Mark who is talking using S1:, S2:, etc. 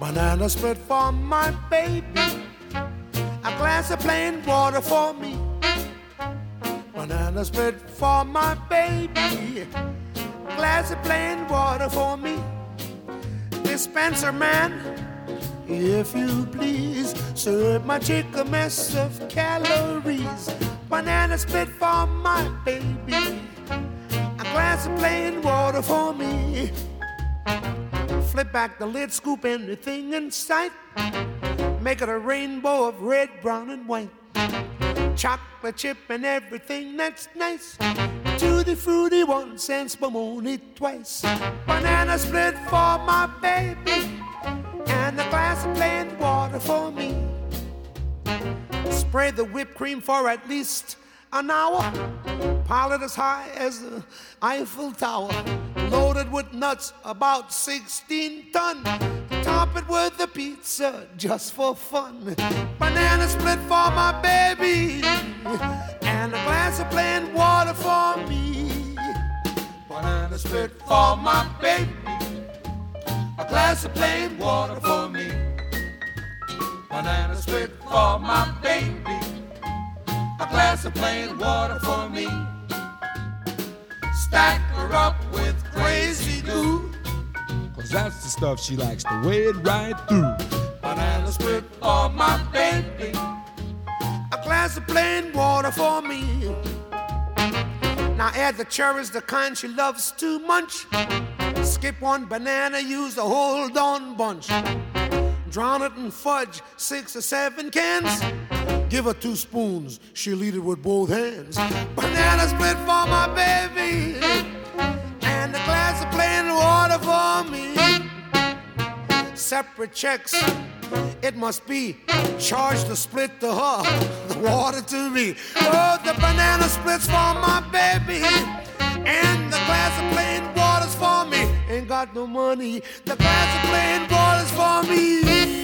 S1: Banana split for my baby. A glass of plain water for me. Banana split for my baby. A glass of plain water for me. Dispenser man, if you please, serve my chick a mess of calories. Banana split for my baby. A glass of plain water for me. Flip back the lid, scoop anything in sight. Make it a rainbow of red, brown, and white. Chocolate chip and everything that's nice. Tutti frutti once and spumoni twice. Banana split for my baby. And a glass of plain water for me. Spray the whipped cream for at least an hour. Pile it as high as the Eiffel Tower. Loaded with nuts, about 16 ton. Top it with the pizza just for fun. Banana split for my baby. And a glass of plain water for me. Banana split for my baby. A glass of plain water for me. Banana split for my baby. A glass of plain water for me. Stack her up with crazy glue.
S2: Cause that's the stuff she likes to wade right through.
S1: Banana split for my baby. A glass of plain water for me. Now add the cherries, the kind she loves to munch. Skip one banana, use the hold on bunch. Drown it in fudge, 6 or 7 cans. Give her 2 spoons, she'll eat it with both hands. Banana split for my baby. And a glass of plain water for me. Separate checks, it must be. Charge the split to her, the water to me. Oh, the banana splits for my baby. And the glass of plain water's for me. Ain't got no money, the glass of plain water's for me.